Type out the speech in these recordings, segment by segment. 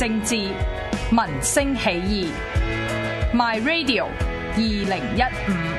政治，民聲起義。My Radio 2015。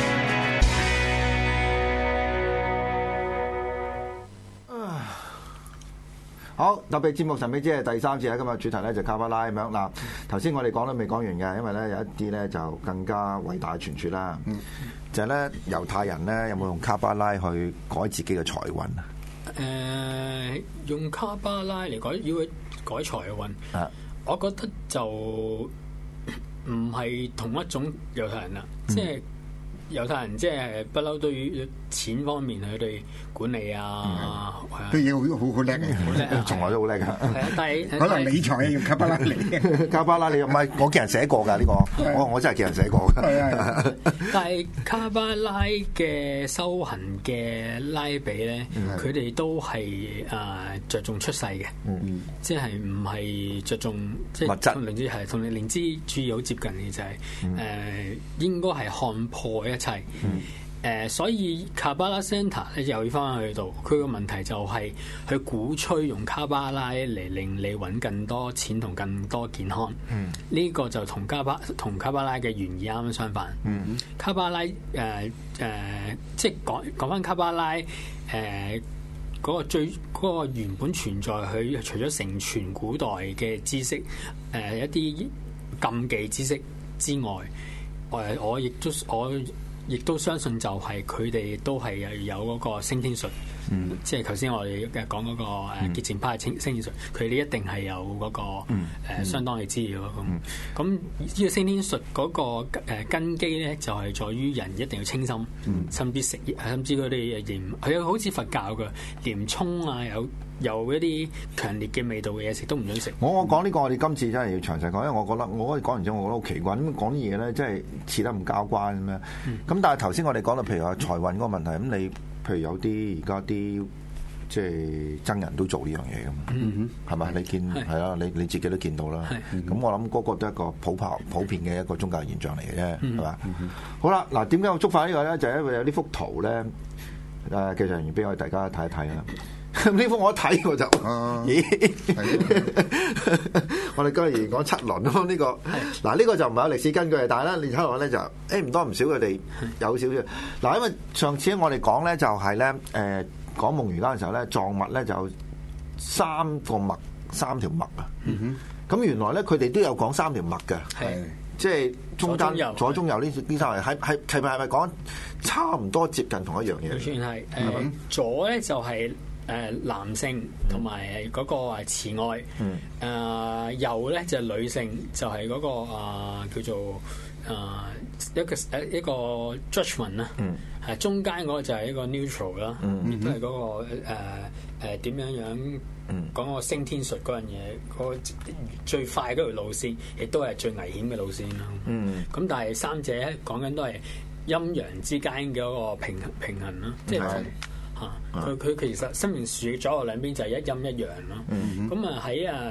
好，特別節目神秘之夜第三節，今日主題咧就卡巴拉咁樣嗱。頭先我哋講都未講完嘅，因為咧有一啲咧就更加偉大嘅傳說啦。就係咧猶太人咧有冇用卡巴拉去改自己嘅財運啊？ 用卡巴拉嚟改財運，我覺得就唔係同一種猶太人啦，即係猶太人即係不嬲對於錢方面佢哋管理啊， 都要好叻嘅， 從來都好叻㗎。 但係可能理財用卡巴拉嚟。 卡巴拉你唔係我見人寫過㗎呢個，我真係見人寫過㗎。 但係卡巴拉嘅修行嘅拉比咧，佢哋都係着重出世嘅，即係唔係着重即係同靈知係同靈知主義好接近嘅，就係應該係看破一切。所以卡巴拉 Center 咧又要翻去度，佢個問題就係佢鼓吹用卡巴拉嚟令你揾更多錢同更多健康。呢個就同卡巴拉嘅原意啱啱相反。卡巴拉即係講翻卡巴拉嗰個原本存在，佢除咗承傳古代嘅知識一啲禁忌知識之外，我亦都相信就係佢哋都係有嗰個升天術，即係頭先我哋講嗰個潔淨派升天術，佢哋一定係有嗰個相當嘅資料咯。咁呢個升天術嗰個根基咧，就係在於人一定要清心，甚至佢哋佢好似佛教嘅連葱啊，有一啲強烈嘅味道嘅嘢食都唔准食。 我講呢個，我哋今次真係要詳細講，因為我覺得我講完之後，我覺得好奇怪，咁講啲嘢咧，真係似得唔交關咁樣。咁但係頭先我哋講到，譬如話財運嗰個問題，咁你譬如有啲而家啲即係僧人都做呢樣嘢噶嘛，係咪？你見係啦，你自己都見到啦。咁我諗嗰個都係一個普遍嘅一個宗教現象嚟嘅啫，係嘛？好啦，嗱，點解我觸發呢個咧？就係因為有呢幅圖咧，技術人員俾我哋大家睇一睇啦。呢幅我一睇我就，咦？我哋今日講七輪咯，呢個嗱呢個就唔係有歷史根據，但係咧你睇落咧就唔多唔少佢哋有少少嗱，因為上次我哋講咧就係咧講夢瑜伽嘅時候咧，藏脈咧就有三條脈啊，咁原來咧佢哋都有講三條脈嘅，即係中間左中右呢三條係咪講差唔多接近同一樣嘢？ 算係左咧就係。男性同埋嗰個慈愛，右咧就係女性，就係嗰個叫做一個 judgment 啦，係中間嗰個就係一個 neutral 啦，亦都係嗰個點樣講個升天術嗰樣嘢，嗰個最快嗰條路線，亦都係最危險嘅路線啦。咁但係三者講緊都係陰陽之間嘅嗰個平衡啦，即係。佢其實生命樹左右兩邊就係一陰一陽咯。咁啊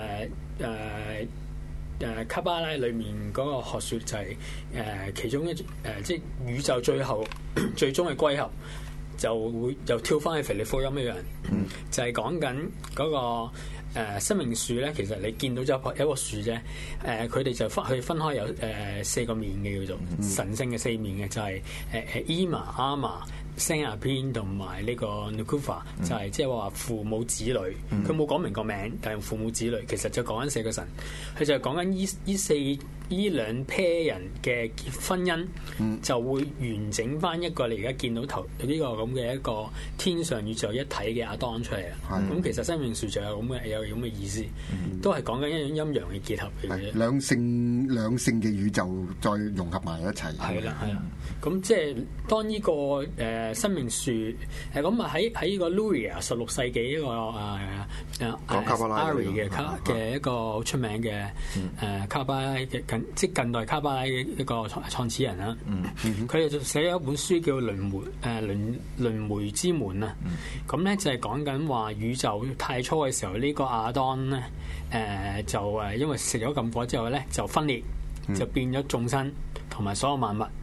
喺卡巴拉裏面嗰個學説就係其中即係宇宙最後最終嘅歸合，就會又跳翻去腓力福音一樣，就係講緊嗰個生命樹咧。其實你見到咗一個樹啫，佢哋就分開有四個面嘅，叫做神聖嘅四面嘅，就係伊瑪阿瑪。聲亞篇同埋呢個 Nukufa 就係即係話父母子女，佢冇講明個名，但係用父母子女，其實就講緊四個神，佢就係講緊呢兩 pair 人嘅婚姻，就會完整翻一個你而家見到頭呢個咁嘅一個天上宇宙一體嘅亞當出嚟啊！咁其實生命樹就有咁嘅意思，都係講緊一種陰陽嘅結合嚟嘅。 兩性嘅宇宙再融合埋一齊。 係啦，咁即係當呢個生命樹咁啊喺呢個 Luria 16世紀一個講卡巴拉嘅一個好出名嘅卡巴拉嘅近代卡巴拉嘅一個創始人啦。佢哋就寫咗一本書叫輪迴之門啊。咁咧就係講緊話宇宙太初嘅時候，呢個亞當咧就因為食咗禁果之後咧就分裂，就變咗眾生同埋所有萬物。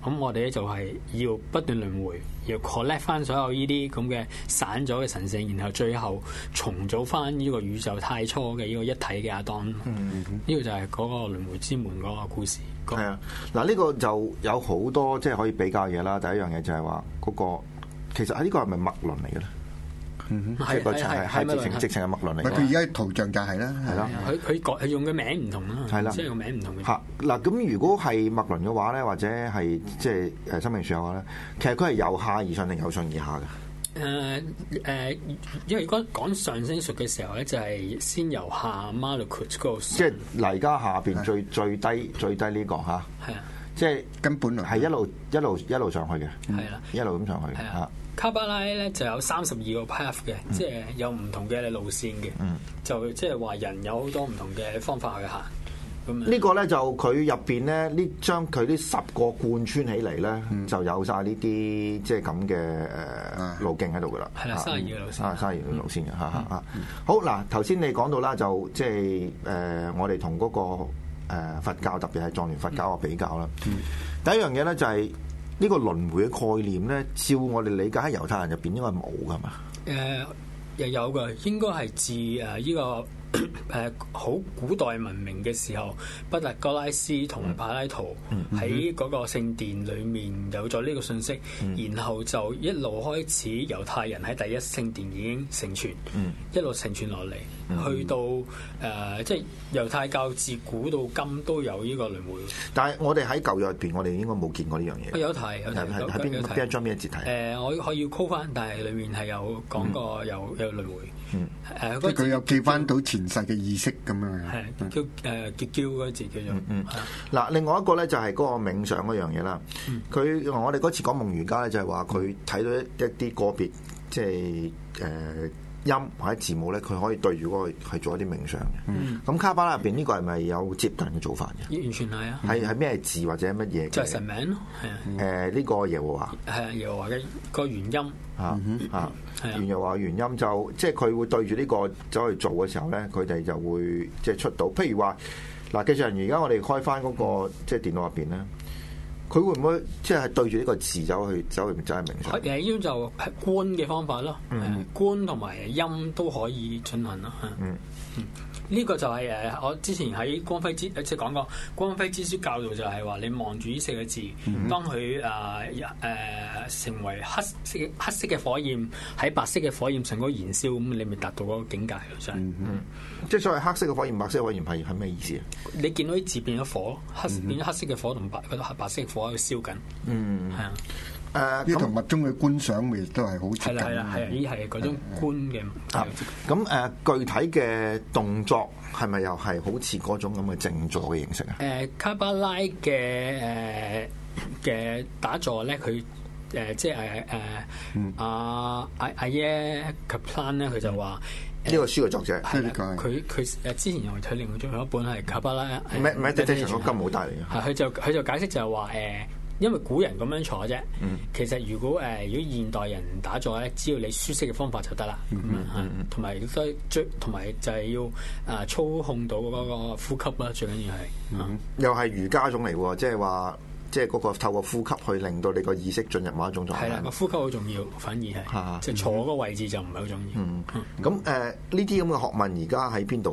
咁我哋咧就係要不斷輪迴，要 collect 翻所有呢啲咁嘅散咗嘅神性，然後最後重組翻呢個宇宙太初嘅呢個一體嘅亞當。呢個就係嗰個輪迴之門嗰個故事。 係啊，嗱呢個就有好多即係可以比較嘢啦。第一樣嘢就係話嗰個其實喺呢個係咪脈輪嚟嘅咧？即係個係直情係脈輪嚟嘅。 佢而家圖像就係啦， 係啦。 佢用嘅名唔同啦， 係啦， 即係個名唔同嘅。 嚇嗱，咁如果係脈輪嘅話咧，或者係即係生命樹嘅話咧，其實佢係由下而上定由上而下嘅？ 因為如果講上升術嘅時候咧，就係先由下 Malakut 嗰個， 即係嗱而家下邊最低呢個嚇， 係啊， 即係根本係一路上去嘅， 係啦， 一路咁上去嚇。 卡巴拉咧就有32個 path 嘅，即係有唔同嘅路線嘅，就即係話人有好多唔同嘅方法去行。咁呢個咧就佢入邊咧，呢將佢啲10個貫穿起嚟咧，就有晒呢啲即係咁嘅路徑喺度噶啦。 係啦，32個路線 ，32個路線嘅嚇。好嗱，頭先你講到啦，就即係我哋同嗰個佛教，特別係藏傳佛教嘅比較啦。第一樣嘢咧就係呢個輪迴嘅概念咧，照我哋理解喺猶太人入邊應該係冇噶嘛？ 又有嘅，應該係自呢個好古代文明嘅時候，畢達哥拉斯同埋柏拉圖喺嗰個聖殿裏面有咗呢個信息，然後就一路開始猶太人喺第一聖殿已經承傳，一路承傳落嚟，去到即係猶太教自古到今都有呢個輪迴。 但係我哋喺舊約入邊，我哋應該冇見過呢樣嘢。 有提喺邊一章邊一節睇？ 我要 call 翻，但係裡面係有講過有輪迴。 即係佢有記翻到前世嘅意識咁樣。 係叫嗰個字叫做。 嗱，另外一個咧就係嗰個冥想嗰樣嘢啦。佢我哋嗰次講夢瑜伽咧，就係話佢睇到一啲個別即係音或者字母咧，佢可以對住嗰個係做一啲冥想嘅。咁卡巴拉入邊呢個係咪有接近嘅做法嘅？ 完全係啊！ 係咩字或者乜嘢？ 就係神名咯，係啊。 呢個耶和華係啊，耶和華嘅個原音耶和華原音就即係佢會對住呢個走去做嘅時候咧，佢哋就會即係出到。譬如話嗱，技術人員而家我哋開翻嗰個即係電腦入邊咧。佢會唔會即係對住呢個字走去冥想？ 呢種就係觀嘅方法咯，觀同埋音都可以進行咯。呢個就係我之前喺光輝之即係講過光輝之書教導就係話你望住呢4個字，當佢成為黑色嘅火焰喺白色嘅火焰上嗰燃燒，咁你咪達到嗰個境界咯，真係。 即係所謂黑色嘅火焰、白色嘅火焰係咩意思啊？ 你見到啲字變咗火，變咗黑色嘅火同白色嘅火喺度燒緊。係啊。 呢同密宗嘅觀賞咪都係好接近。 係啊，依係嗰種觀嘅。 咁具體嘅動作係咪又係好似嗰種咁嘅靜坐嘅形式啊？ 卡巴拉嘅打坐咧，佢即係阿耶卡普蘭咧，佢就話呢個書嘅作者係佢之前又睇另外仲有一本係卡巴拉， 唔係即係長個金武帶嚟嘅。 佢就解釋就係話因為古人咁樣坐啫，其實如果現代人打坐咧，只要你舒適嘅方法就得啦。同埋同埋就係要操控到嗰個呼吸啦，最緊要係。 又係瑜伽種嚟喎，即係話即係嗰個透過呼吸去令到你個意識進入某一種狀態。係啦，個呼吸好重要，反而係即係坐嗰個位置就唔係好重要。咁呢啲咁嘅學問而家喺邊度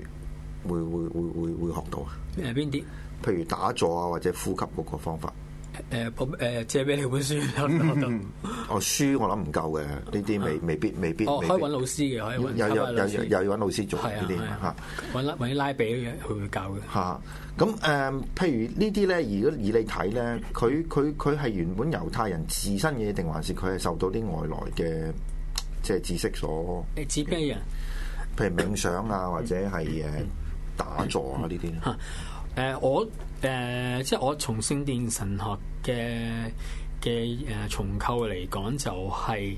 會學到啊？ 邊啲？ 譬如打坐啊，或者呼吸嗰個方法。 借俾你本書書我諗唔夠嘅，呢啲未必。可以揾老師嘅，可以揾又要揾老師做呢啲嚇。 揾啲拉比嘅，佢會教嘅嚇。咁譬如呢啲咧，如果以你睇咧，佢係原本猶太人自身嘅，定還是佢係受到啲外來嘅即係知識所？ 你指咩人？ 譬如冥想啊，或者係打坐啊呢啲。 即係我從聖殿神學嘅重構嚟講，就係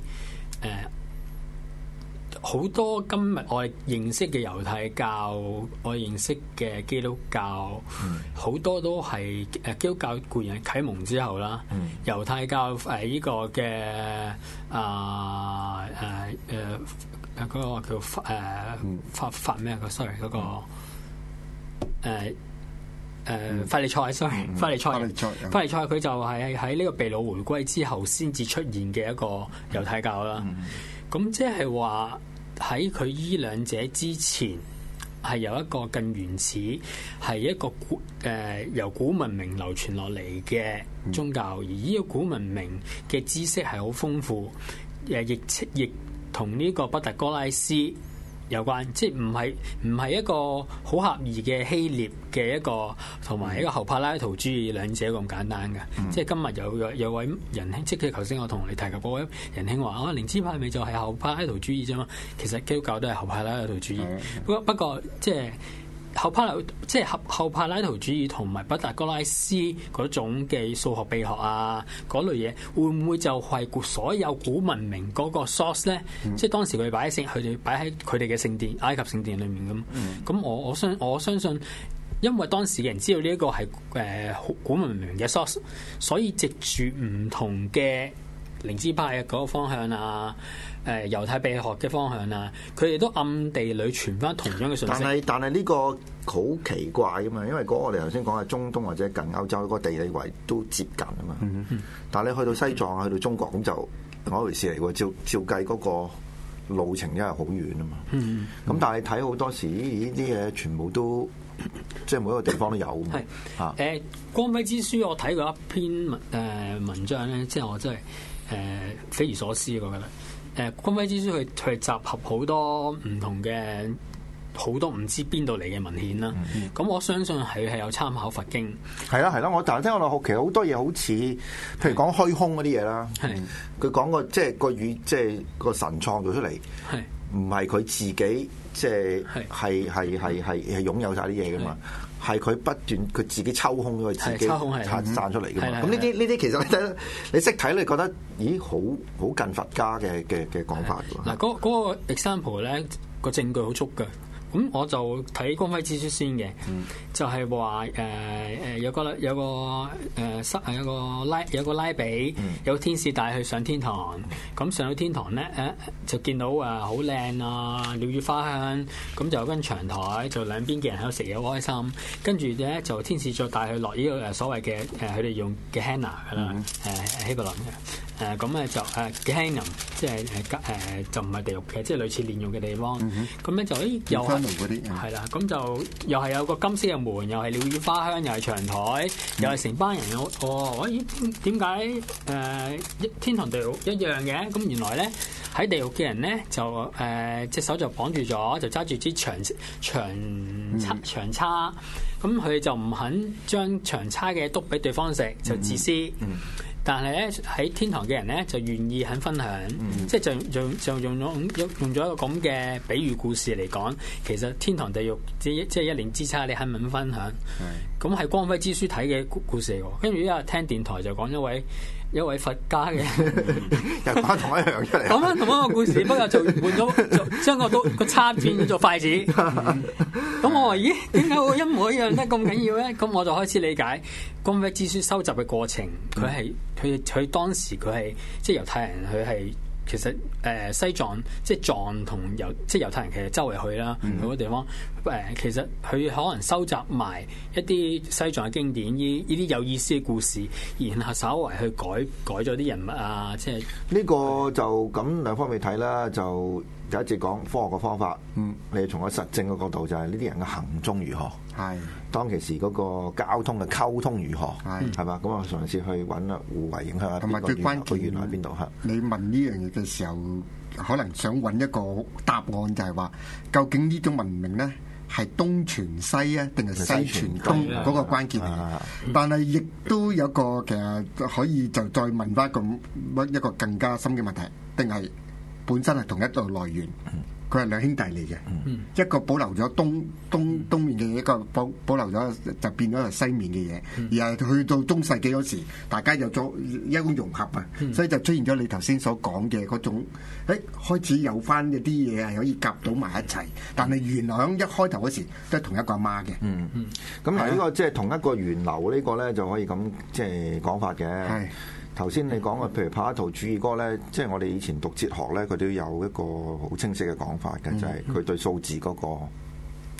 好多今日我哋認識嘅猶太教，我認識嘅基督教，好多都係基督教固然係啟蒙之後啦，猶太教呢個嘅嗰個叫法咩啊？sorry 嗰個法利賽，sorry，法利賽佢就係喺呢個被擄回歸之後先至出現嘅一個猶太教啦。咁即係話喺佢依兩者之前，係有一個更原始，係一個由古文明流傳落嚟嘅宗教，而呢個古文明嘅知識係好豐富，亦同呢個畢達哥拉斯有關，即係唔係一個好狹義嘅希臘嘅一個，同埋一個後柏拉圖主義兩者咁簡單嘅。即係今日有位仁兄，即係頭先我同你提及嗰位仁兄話靈知派咪就係後柏拉圖主義啫嘛。其實基督教都係後柏拉圖主義，不過即係後柏拉圖主義同埋畢達哥拉斯嗰種嘅數學秘學啊嗰類嘢，會唔會就係所有古文明嗰個 source 咧？即係當時佢哋擺喺佢哋嘅聖殿，埃及聖殿裏面咁。咁我相信，因為當時嘅人知道呢一個係古文明嘅 source， 所以藉住唔同嘅靈知派嗰個方向啊。猶太秘學嘅方向啊，佢哋都暗地裏傳翻同樣嘅信息。 但係呢個好奇怪噶嘛，因為我哋頭先講係中東或者近歐洲嗰個地理位都接近啊嘛。但係你去到西藏去到中國咁就另一回事嚟喎。照計嗰個路程真係好遠啊嘛。咁但係睇好多時呢啲嘢全部都即係每一個地方都有。 係光輝之書我睇過一篇文章咧，即係我真係匪夷所思，我覺得。光輝之書佢集合好多唔同嘅好多唔知邊度嚟嘅文獻啦。咁我相信係有參考佛經。係啦， 我頭先聽我落學，其實好多嘢好似，譬如講虛空嗰啲嘢啦。佢講個即係個語，即係個神創造出嚟，唔係佢自己，即係係擁有晒啲嘢噶嘛。係佢不斷佢自己抽空咗佢自己散出嚟嘅嘛。咁呢啲其實你識睇，你覺得咦好近佛家嘅講法㗎。 嗱，嗰個 example 咧，個證據好足㗎。咁我就睇光輝之書先嘅，就係話有個拉比，有個天使帶佢上天堂，咁上到天堂咧就見到好靚啊，鳥語花香，咁就有間長台，就兩邊嘅人喺度食嘢好開心，跟住咧就天使再帶佢落呢個所謂嘅佢哋用嘅 Gehenna 㗎啦，希伯來嘅咁咧就Gehenna，即係就唔係地獄嘅，即係類似煉獄嘅地方，咁咧就又係啦，咁就又係有個金色嘅門，又係鳥語花香，又係長台，又係成班人點解天堂地獄一樣嘅？咁原來咧喺地獄嘅人咧就隻手就綁住咗，就揸住支長叉，咁佢就唔肯將長叉嘅篤俾對方食，就自私。但係咧喺天堂嘅人咧就願意肯分享，即係就用咗一個咁嘅比喻故事嚟講，其實天堂地獄即係一念之差，你肯唔肯分享？咁係光輝之書睇嘅故事嚟喎。跟住依家聽電台就講一位佛家嘅又講同一樣出嚟， 講翻同一個故事，不過就換咗將個叉變咗做筷子。咁我話咦，點解會一模一樣得咁緊要咧？咁我就開始理解光輝之書收集嘅過程，佢當時佢係即係猶太人，佢係。其實西藏即係藏同即係猶太人其實周圍去啦，好多地方其實佢可能收集埋一啲西藏嘅經典，呢啲有意思嘅故事，然後稍為去改咗啲人物啊，即係呢個就咁兩方面睇啦。就第一節講科學嘅方法，你從個實證嘅角度就係呢啲人嘅行蹤如何，當其時嗰個交通嘅溝通如何，係嘛？咁我嘗試去揾互為影響， 同埋最關鍵原來喺邊度？ 你問呢樣嘢嘅時候，可能想揾一個答案，就係話究竟呢種文明咧係東傳西啊，定係西傳東嗰個關鍵嚟。但係亦都有個其實可以就再問翻一個更加深嘅問題，定係本身係同一個來源？佢係兩兄弟嚟嘅，一個保留咗東面嘅嘢，一個保留咗就變咗係西面嘅嘢，而係去到中世紀嗰時，大家有咗一種融合啊，所以就出現咗你頭先所講嘅嗰種，開始有翻一啲嘢係可以夾到埋一齊，但係原來喺一開頭嗰時都係同一個阿媽嘅。 咁嗱呢個即係同一個源流呢個咧就可以咁即係講法嘅。頭先你講嘅，譬如柏拉圖主義嗰個咧，即係我哋以前讀哲學咧，佢都有一個好清晰嘅講法嘅，就係佢對數字嗰個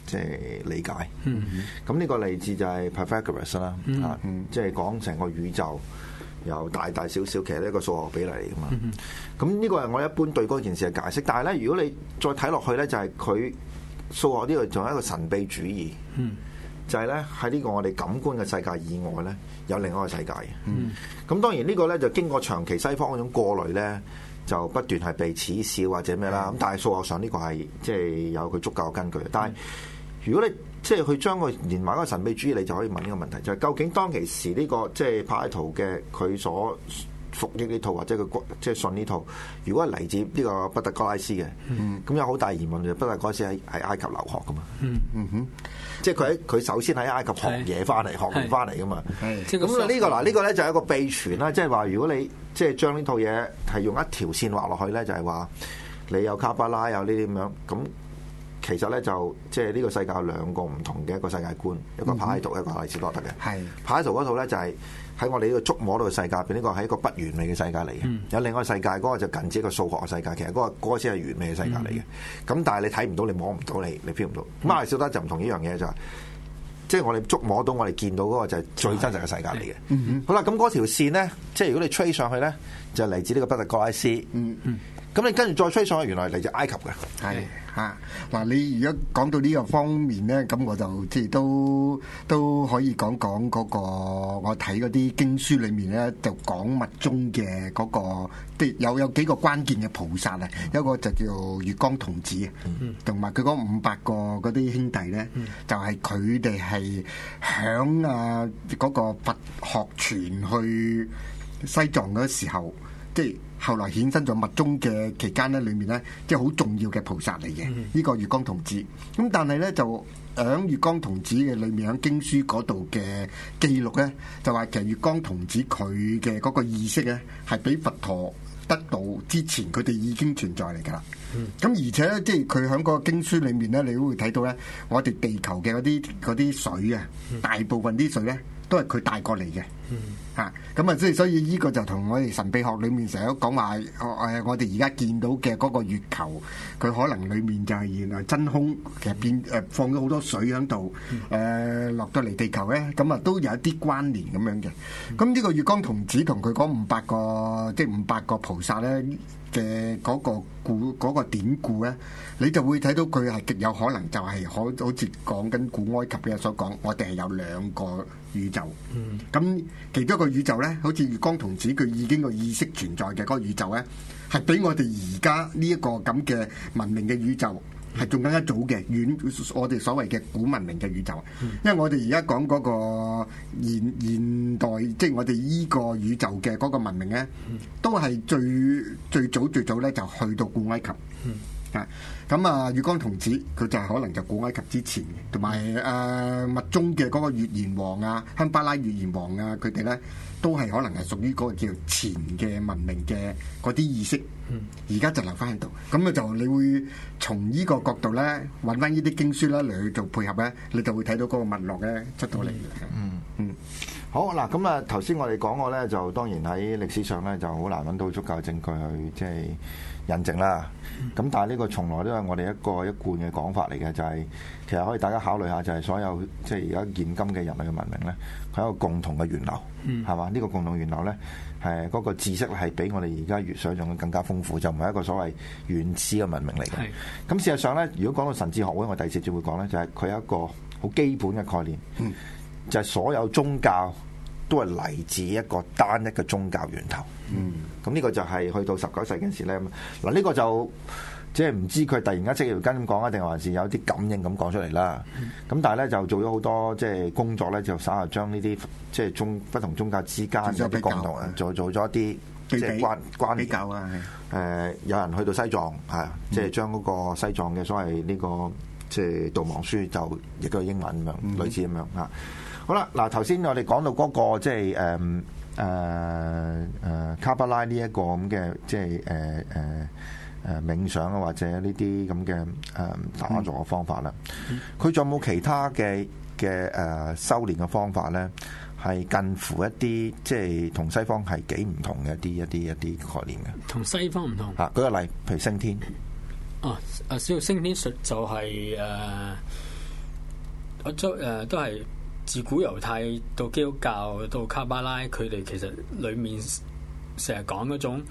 即係理解。咁呢個例子就係 Pythagoras 啦，即係講成個宇宙由大大小小，其實係一個數學比例嚟噶嘛。咁呢個係我一般對嗰件事嘅解釋。但係咧，如果你再睇落去咧，就係佢數學呢個仲有一個神秘主義。就係咧喺呢個我哋感官嘅世界以外咧，有另外一個世界嘅。咁當然呢個咧就經過長期西方嗰種過濾咧，就不斷係被恥笑或者咩啦。咁但係數學上呢個係即係有佢足夠嘅根據。但係如果你即係去將佢連埋嗰個神秘主義，你就可以問呢個問題，就係究竟當其時呢個即係柏拉圖嘅佢所服役呢套或者佢即係信呢套，如果係嚟自呢個畢達哥拉斯嘅，咁有好大疑問就畢達哥拉斯喺埃及留學噶嘛。即係佢首先喺埃及學嘢翻嚟，學完翻嚟噶嘛。咁呢個咧就係一個秘傳啦，即係話如果你即係將呢套嘢係用一條線畫落去咧，就係話你有卡巴拉有呢啲咁樣，咁其實咧就即係呢個世界有兩個唔同嘅一個世界觀，一個柏拉圖，一個亞里士多德嘅。柏拉圖嗰套咧就係喺我哋呢個觸摸到嘅世界入邊，呢個係一個不完美嘅世界嚟嘅。有另外一個世界，嗰個就近似一個數學嘅世界，其實嗰個先係完美嘅世界嚟嘅。咁但係你睇唔到，你摸唔到，你 feel 唔到。咁亞里士多德就唔同呢樣嘢，就係即係我哋觸摸到，我哋見到嗰個就係最真實嘅世界嚟嘅。好啦，咁嗰條線咧，即係如果你吹上去咧，就嚟自呢個畢達哥拉斯。咁你跟住再吹上去，原來嚟自埃及嘅。 係嗱，你如果講到呢個方面咧，咁我就即係都可以講嗰個我睇嗰啲經書裏面咧，就講密宗嘅嗰個，即係有幾個關鍵嘅菩薩啊，有一個就叫月光童子，同埋佢嗰500個嗰啲兄弟咧，就係佢哋係響嗰個佛學傳去西藏嗰時候，即係後來衍生咗密宗嘅期間咧，裏面咧即係好重要嘅菩薩嚟嘅，呢個月光童子。咁但係咧就喺月光童子嘅裏面，喺經書嗰度嘅記錄咧，就話其實月光童子佢嘅嗰個意識咧，係比佛陀得到之前，佢哋已經存在嚟㗎啦。咁而且咧，即係佢喺嗰個經書裏面咧，你都會睇到咧，我哋地球嘅嗰啲水啊，大部分啲水咧都係佢帶過嚟嘅。咁啊，即係所以呢個就同我哋神秘學裏面成日都講話，我哋而家見到嘅嗰個月球，佢可能裏面就係原來真空，其實放咗好多水喺度，落到嚟地球咧，咁啊都有一啲關聯咁樣嘅。咁呢個月光童子同佢嗰500個，即係500個菩薩咧嘅嗰個典故咧，你就會睇到佢係極有可能就係好似講緊古埃及嘅所講，我哋係有2個宇宙。咁其中一個宇宙咧，好似月光童子佢已經個意識存在嘅嗰個宇宙咧，係比我哋而家呢一個咁嘅文明嘅宇宙係仲更加早嘅，我哋所謂嘅古文明嘅宇宙。因為我哋而家講嗰個現代，即係我哋依個宇宙嘅嗰個文明咧，都係最早咧就去到古埃及。咁月光童子佢就係可能就古埃及之前嘅，同埋密宗嘅嗰個月賢王啊、香巴拉月賢王啊，佢哋咧都係可能係屬於嗰個叫前嘅文明嘅嗰啲意識，而家就留翻喺度。咁啊就你會從呢個角度咧揾翻呢啲經書啦嚟去做配合咧，你就會睇到嗰個脈絡咧出到嚟。 好嗱，咁啊頭先我哋講過咧，就當然喺歷史上咧就好難揾到足夠證據去即係印證啦。咁但係呢個從來都係我哋一貫嘅講法嚟嘅，就係其實可以大家考慮下，就係所有即係而家現今嘅人類嘅文明咧，佢有一個共同嘅源流，係嘛？呢個共同源流咧係嗰個知識係比我哋而家越想象嘅更加豐富，就唔係一個所謂原始嘅文明嚟嘅。咁事實上咧，如果講到神智學會，我第4節會講咧，就係佢有一個好基本嘅概念。就係所有宗教都係嚟自一個單一嘅宗教源頭。咁呢個就係去到19世紀時咧。嗱，呢個就即係唔知佢突然間即係跟咁講啊，定還是有啲感應咁講出嚟啦。咁但係咧就做咗好多即係工作咧，就稍後將呢啲即係不同宗教之間有啲共同啊，做咗一啲即係關比較啊。有人去到西藏即係將嗰個西藏嘅所謂呢個即係悼亡書就譯咗英文咁樣，類似咁樣啊。好啦，嗱頭先我哋講到嗰個即係卡巴拉呢一個咁嘅即係冥想啊，或者呢啲咁嘅打坐嘅方法啦，佢仲有冇其他嘅修練嘅方法咧？係近乎一啲即係同西方係幾唔同嘅一啲概念嘅。同西方唔同舉個例，譬如升天。升天術就係我都係自古猶太到基督教到卡巴拉，佢哋其實裡面成日講嗰種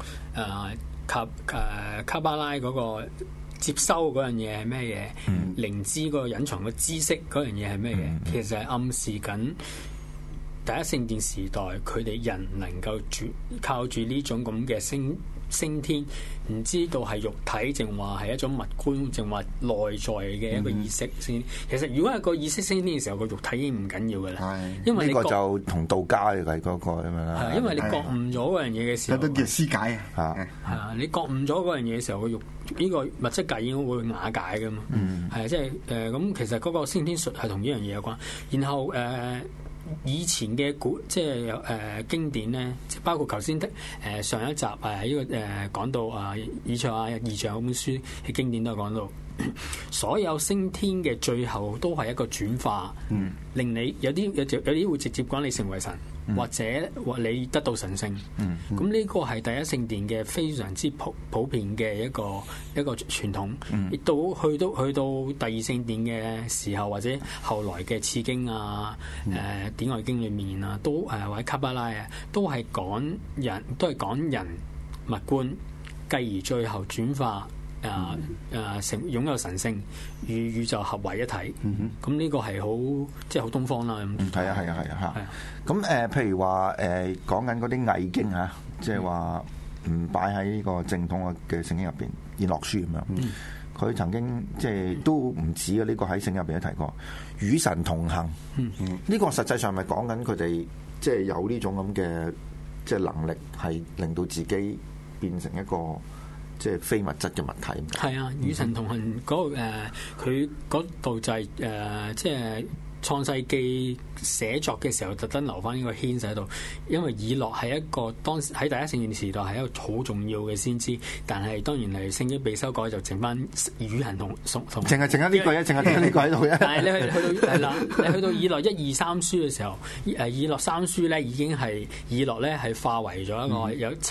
卡巴拉嗰個接收嗰樣嘢係咩嘢？靈知嗰個隱藏嘅知識嗰樣嘢係咩嘢？其實係暗示緊第一聖殿時代佢哋人能夠靠住呢種咁嘅升天，唔知道係肉體，淨話係一種物觀，淨話內在嘅一個意識先。其實如果係個意識升天嘅時候，個肉體已經唔緊要㗎啦。因為呢個就同道家嘅嗰個咁樣啦。 係因為你覺悟咗嗰樣嘢嘅時候， 都叫肢解啊。 係啊，你覺悟咗嗰樣嘢嘅時候，個肉呢個物質界已經會瓦解㗎嘛。係即係咁，其實嗰個升天術係同呢樣嘢有關。然後以前嘅即係經典咧，即包括頭先上一集呢個講到以賽亞異象嗰本書嘅經典都有講到，所有升天嘅最後都係一個轉化，令你有啲會直接講你成為神，或者你得到神性。咁呢個係第一聖殿嘅非常之普遍嘅一個傳統。亦到去到第二聖殿嘅時候，或者後來嘅次經典外經裏面都或者卡巴拉都係講人物觀，繼而最後轉化。成擁有神性與宇宙合為一體，咁呢個係好即係好東方啦。 係啊。咁譬如話講緊嗰啲偽經嚇，即係話唔擺喺呢個正統嘅聖經入邊，以諾書咁樣。佢曾經即係都唔止嘅，呢個喺聖經入邊都提過，與神同行。呢個實際上係講緊佢哋即係有呢種咁嘅即係能力，係令到自己變成一個。即係非物質嘅物體。 係啊，與神同行嗰佢嗰度就係即係創世記寫作嘅時候，特登留翻呢個牽喺度，因為以諾係一個當時喺第一聖殿時代係一個好重要嘅先知，但係當然係聖經被修改就剩翻與神同。 淨係呢句啊，淨係呢個喺度啫。 但係你去到係啦，你去到以諾1、2、3書嘅時候，以諾3書咧已經係以諾咧係化為咗一個有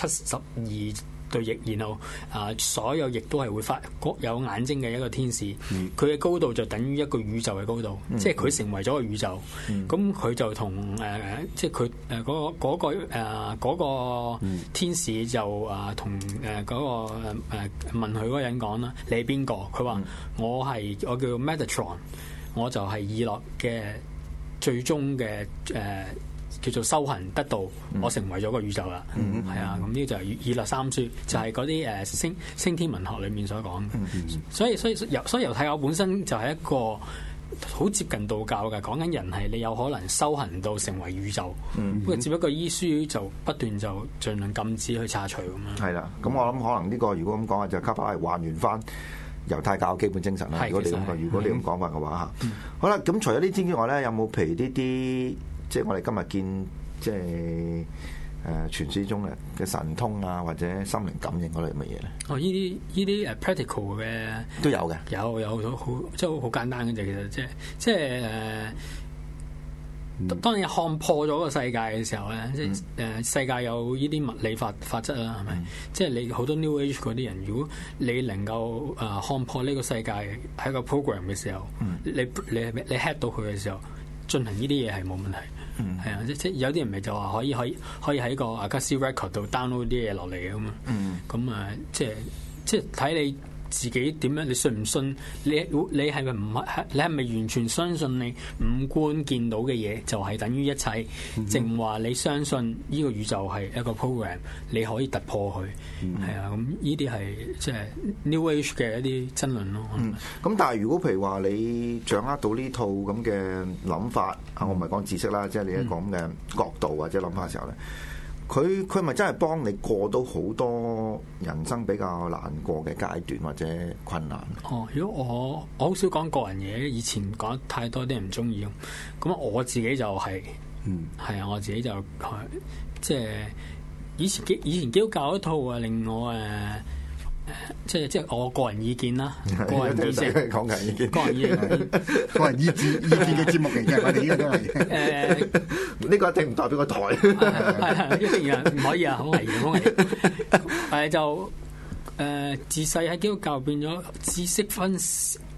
72對翼，然後所有翼都係會發有眼睛嘅一個天使，佢嘅高度就等於一個宇宙嘅高度，即係佢成為咗個宇宙。咁佢就同即係佢嗰個天使就同嗰個問佢嗰個人講啦，你係邊個？佢話我叫 Metatron， 我就係以諾嘅最終嘅叫做修行得道，我成為咗個宇宙啦。係啊，咁呢就係以諾3書，就係嗰啲升天文學裏面所講。所以猶太教本身就係一個好接近道教嘅，講緊人係你有可能修行到成為宇宙。不過只不過依書就不斷就盡量禁止去拆除咁樣。 係啦，咁我諗可能呢個如果咁講就卡巴係還原翻猶太教基本精神啦。如果你咁講法嘅話嚇，好啦，咁除咗呢啲之外咧，有冇譬如呢啲？即係我哋今日見，即係傳説中嘅神通啊，或者心靈感應嗰類乜嘢咧？ 呢啲practical 嘅都有嘅， 有好即係好簡單嘅啫。其實即係當你看破咗個世界嘅時候咧，即係世界有呢啲物理法則啦，係咪？即係你好多 New Age 嗰啲人，如果你能夠看破呢個世界喺個 program 嘅時候，你 hack 到佢嘅時候，進行呢啲嘢係冇問題。係啊，即有啲人咪就話可以喺個 Agassi Record 度 download 啲嘢落嚟嘅咁啊。咁即係睇你自己點樣，你信唔信？你係咪唔係？你係咪完全相信你五官見到嘅嘢就係等於一切？淨話你相信呢個宇宙係一個 program， 你可以突破佢。係啊，咁呢啲係即係 New Age 嘅一啲爭論咯。 咁但係如果譬如話你掌握到呢套咁嘅諗法，我唔係講知識啦，即係你一個咁嘅角度或者諗法嘅時候咧。佢咪真係幫你過到好多人生比較難過嘅階段或者困難？ 如果我好少講個人嘢，以前講得太多啲人唔中意咁我自己就係，係啊，我自己就即係以前基督教嗰套令我即係我個人意見啦，個人意見講緊意見， 個人意見嘅節目嚟嘅，我哋呢個都係呢個一定唔代表個台， 係一定唔可以啊，好危險，好危險。就自細喺基督教變咗知識分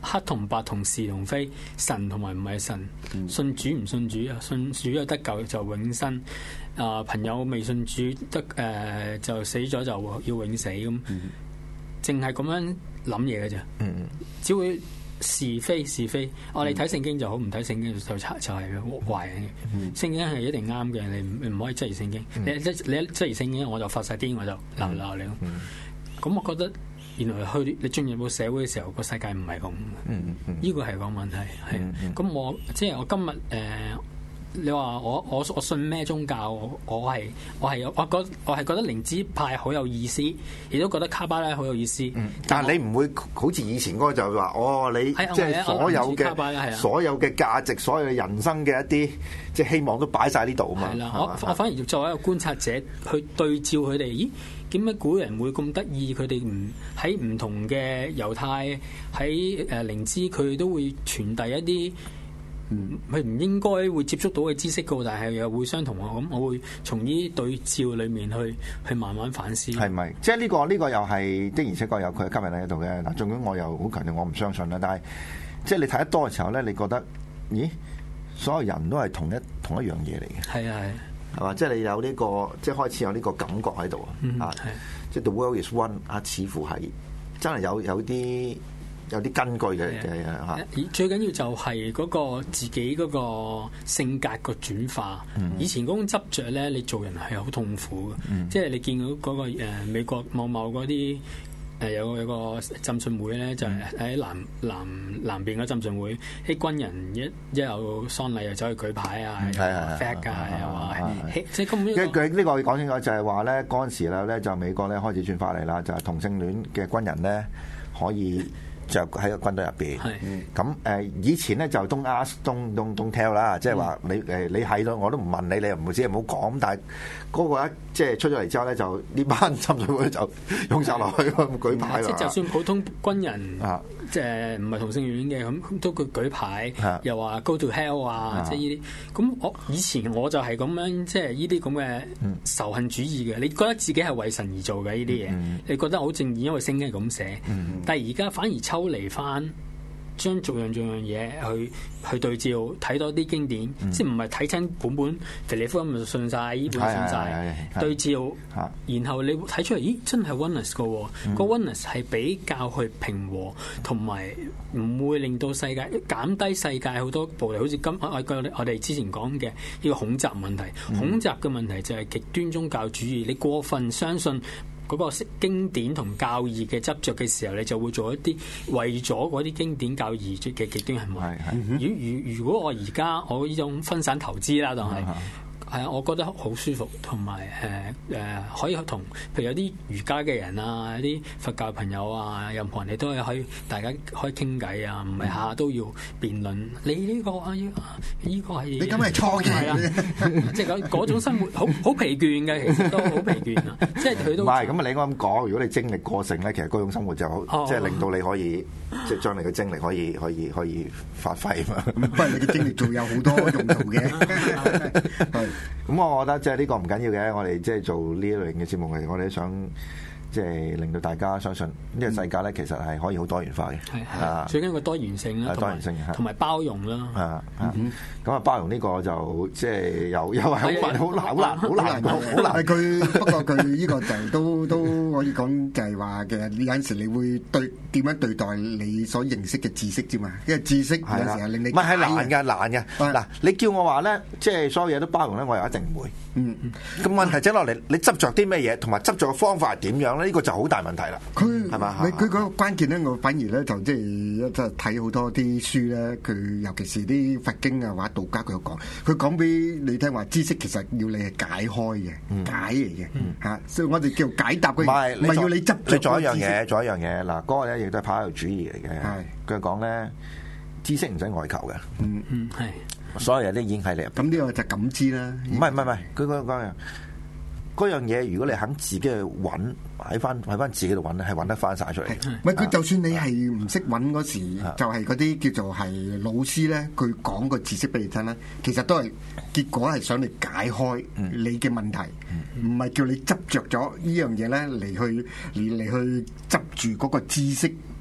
黑同白同是同非，神同埋唔係神，信主唔信主啊？信主有得救就永生，朋友未信主得就死咗就要永死咁，淨係咁樣諗嘢嘅啫，只會是非是非。我哋睇聖經就好，唔睇聖經就係壞人嘅。聖經係一定啱嘅，你唔可以質疑聖經。你一質疑聖經，我就發晒癲，我就鬧你。咁我覺得。原來你進入個社會嘅時候，個世界唔係咁。呢個係個問題。係咁，我即係我今日你話我信咩宗教？我係覺得靈知派好有意思，亦都覺得卡巴拉好有意思。 但係你唔會好似以前嗰個就話你即係所有嘅價值、所有嘅人生嘅一啲即係希望都擺晒呢度啊嘛。係啦， 我反而要作為一個觀察者去對照佢哋。咦？點解古人會咁得意？佢哋喺唔同嘅猶太喺靈知，佢都會傳遞一啲佢唔應該會接觸到嘅知識㗎，但係又會相同喎。咁我會從呢啲對照裡面去慢慢反思。 係咪？即係呢個又係的，而且確有佢嘅吸引力喺度嘅。嗱，儘管我又好強調我唔相信啦，但係即係你睇得多嘅時候咧，你覺得咦？所有人都係同一樣嘢嚟嘅。係啊係。係嘛？即係你有呢個，即係開始有呢個感覺喺度啊！即係 The world is one 啊，似乎係真係有啲根據嘅嚇。 最緊要就係嗰個自己嗰個性格個轉化。以前嗰種執著咧，你做人係好痛苦嘅。即係你見到嗰個美國某嗰啲。有個浸信會咧，就係喺南邊嗰浸信會，啲軍人一有喪禮又走去舉牌啊，flag 啊，又話即係根本。佢呢個講清楚就係話咧，嗰陣時咧就美國咧開始轉法嚟啦，就係同性戀嘅軍人咧可以着喺個軍隊入邊。咁以前咧就don't ask don't tell 啦，即係話你係咯，我都唔問你，你又唔會知，唔好講。但係嗰個即係出咗嚟之後咧，就呢班浸信會就湧晒落去咁舉牌啦。 即係就算普通軍人，即係唔係同性戀嘅，咁都佢舉牌，又話 go to hell 啊，即係呢啲。咁我以前我就係咁樣，即係呢啲咁嘅仇恨主義嘅。你覺得自己係為神而做嘅呢啲嘢，你覺得好正義，因為聖經係咁寫。但係而家反而抽離翻。將逐樣嘢去對照，睇多啲經典，即係唔係睇親本腓利福音就信晒，呢本信晒，對照，然後你睇出嚟，咦，真係 oneness 嘅喎，個 oneness 係比較去平和，同埋唔會令到世界減低世界好多暴力，好似我哋之前講嘅呢個恐襲問題，恐襲嘅問題就係極端宗教主義，你過分相信。嗰個經典同教義嘅執着嘅時候，你就會做一啲為咗嗰啲經典教義嘅極端行為。如果我而家我呢種分散投資啦，當係。係啊，我覺得好舒服，同埋可以同，譬如有啲瑜伽嘅人啊，有啲佛教朋友啊，任何人你都係可以，大家可以傾偈啊，唔係下下都要辯論。你呢個啊，呢個係你咁係錯嘅，即係嗰種生活好疲倦嘅，其實都好疲倦啊。即係佢都唔係咁啊！你應該咁講，如果你精力過剩咧，其實嗰種生活就好，即係令到你可以即係將你嘅精力可以發揮嘛。不過你嘅精力仲有好多用途嘅，係。咁我覺得即係呢個唔緊要嘅，我哋即係做呢一類型嘅節目嘅，我哋想即係令到大家相信呢個世界咧，其實係可以好多元化嘅。係最緊要個多元性啦，多元性同埋包容啦。咁啊包容呢個就即係又係好難。佢不過佢呢個就都可以講就係話嘅，有陣時你會點樣對待你所認識嘅知識啫嘛？因為知識有時候令你唔係難嘅。嗱，你叫我話咧，即係所有嘢都包容咧，我又一定唔會。咁問題整落嚟，你執着啲咩嘢，同埋執着嘅方法係點樣咧？呢個就好大問題啦。佢係嘛？佢嗰個關鍵咧，我反而咧就即係睇好多啲書咧，佢尤其是啲佛經啊或者道家佢有講，佢講俾你聽話，知識其實要你係解開嘅，解嚟嘅嚇，所以我哋叫解答佢，唔係要你執着。你做一樣嘢，嗱，嗰個咧亦都係跑友主義嚟嘅。佢講咧，知識唔使外求嘅。係。所有嘢都已經係你。咁呢個就感知啦。唔係，佢講嗰樣嘢，如果你肯自己去揾，喺翻自己度揾咧，係揾得翻晒出嚟。唔係佢就算你係唔識揾嗰時，就係嗰啲叫做係老師咧，佢講個知識俾你聽咧，其實都係結果係想你解開你嘅問題，唔係叫你執着咗呢樣嘢咧嚟去執住嗰個知識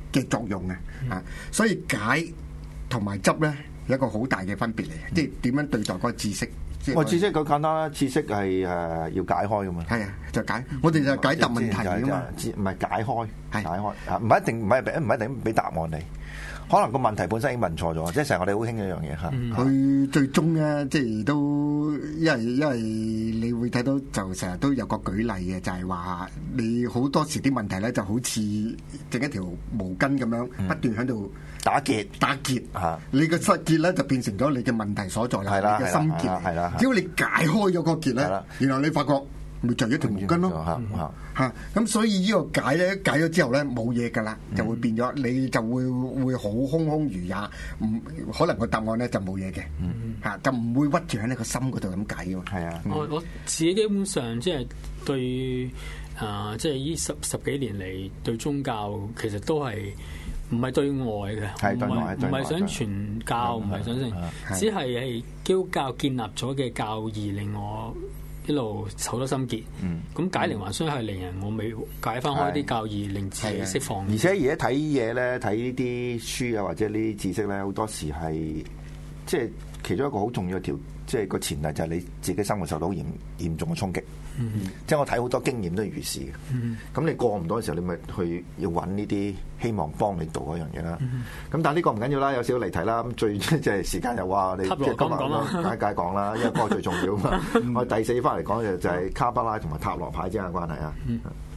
嘅作用嘅啊，所以解同埋執咧有一個好大嘅分別嚟，即係點樣對待嗰個知識。 我知識好簡單啦，知識係要解開噶嘛。 係啊，就解，我哋就解答問題噶嘛， 唔係解開，解開啊，唔係一定俾答案你。可能個問題本身已經問錯咗，即係成日我哋好興一樣嘢嚇。 佢最終咧，即係都因為你會睇到就成日都有個舉例嘅，就係話你好多時啲問題咧就好似整一條毛巾咁樣不斷喺度打結嚇。你個失結咧就變成咗你嘅問題所在啦，你嘅心結。係啦，只要你解開咗個結咧，然後你發覺咪就係一條毛巾咯嚇。咁所以呢個解咧解咗之後咧冇嘢噶啦，就會變咗你就會好空空如也，唔可能個答案咧就冇嘢嘅嚇，就唔會屈住喺你個心嗰度咁解㗎。係啊， 我自己基本上即係對即係呢十幾年嚟對宗教其實都係唔係對外嘅，唔係想傳教，唔係想成，只係基督教建立咗嘅教義令我一路好多心結，咁解鈴還須繫鈴人，我未解翻開啲教義，令自己釋放。 而且而家睇嘢咧，睇呢啲書啊，或者呢啲知識咧，好多時係即係其中一個好重要嘅條，即係個前提就係你自己生活受到嚴重嘅衝擊。即係我睇好多經驗都係如是嘅。咁你過唔到嘅時候，你咪去要揾呢啲希望幫你做嗰樣嘢啦。咁但係呢個唔緊要啦，有少少離題啦。咁最即係時間又話你即係今日梗係講啦，因為嗰個最重要啊嘛。我第四翻嚟講就係卡巴拉同埋塔羅牌之間嘅關係啊。